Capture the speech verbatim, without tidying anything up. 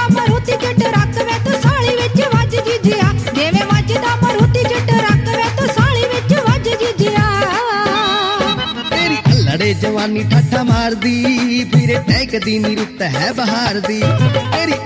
ਵੱਜਦਾ ਮਰੂਤੀ ਚ ਟਰੱਕ ਵੇ ਤੂੰ ਸਾਲੀ ਵਿੱਚ ਵੱਜ ਜਿਜਿਆ ਜਿਵੇਂ ਵੱਜਦਾ ਮਰੂਤੀ ਚ ਟਰੱਕ ਵੇ ਤੂੰ ਸਾਲੀ ਵਿੱਚ ਵੱਜ ਜਿਜਿਆ ਤੇਰੀ ਅਲੜੇ ਜਵਾਨੀ ਠਾਠਾ ਮਾਰਦੀ ਫਿਰੇ ਟਹਿਕਦੀ ਨੀ ਰੁੱਤ ਹੈ ਬਹਾਰ ਦੀ ਤੇਰੀ